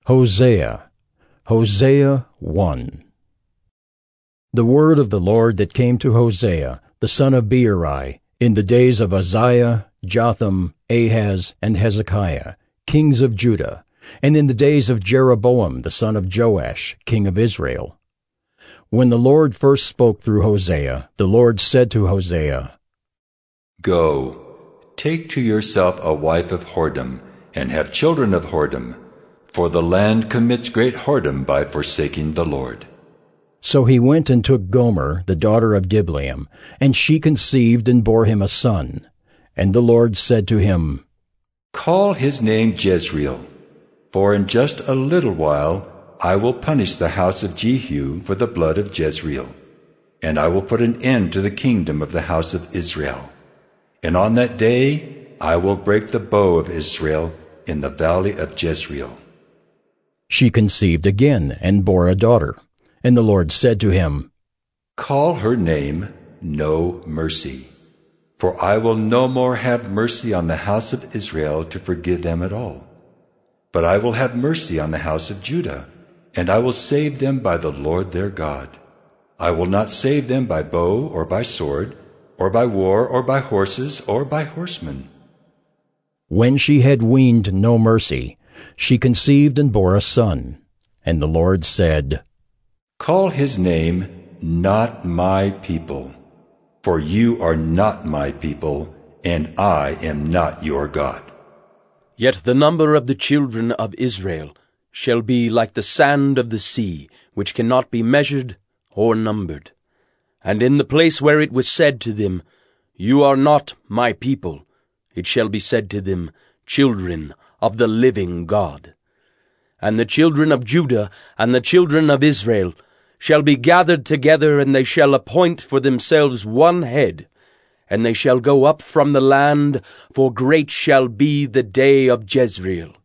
Hosea 1. The word of the Lord that came to Hosea, the son of Beeri, in the days of Uzziah, Jotham, Ahaz, and Hezekiah, kings of Judah, and in the days of Jeroboam, the son of Joash, king of Israel. When the Lord first spoke through Hosea, the Lord said to Hosea, Go, take to yourself a wife of whoredom, and have children of whoredom, for the land commits great whoredom by forsaking the Lord. So he went and took Gomer, the daughter of Diblaim, and she conceived and bore him a son. And the Lord said to him, Call his name Jezreel, for in just a little while I will punish the house of Jehu for the blood of Jezreel, and I will put an end to the kingdom of the house of Israel. And on that day I will break the bow of Israel in the valley of Jezreel. She conceived again and bore a daughter. And the Lord said to him, Call her name No Mercy, for I will no more have mercy on the house of Israel to forgive them at all. But I will have mercy on the house of Judah, and I will save them by the Lord their God. I will not save them by bow or by sword, or by war, or by horses, or by horsemen. When she had weaned No Mercy, she conceived and bore a son. And the Lord said, Call his name Not My People, for you are not my people, and I am not your God. Yet the number of the children of Israel shall be like the sand of the sea, which cannot be measured or numbered. And in the place where it was said to them, You are not my people, it shall be said to them, Children of the living God. And the children of Judah and the children of Israel shall be gathered together, and they shall appoint for themselves one head, and they shall go up from the land, for great shall be the day of Jezreel.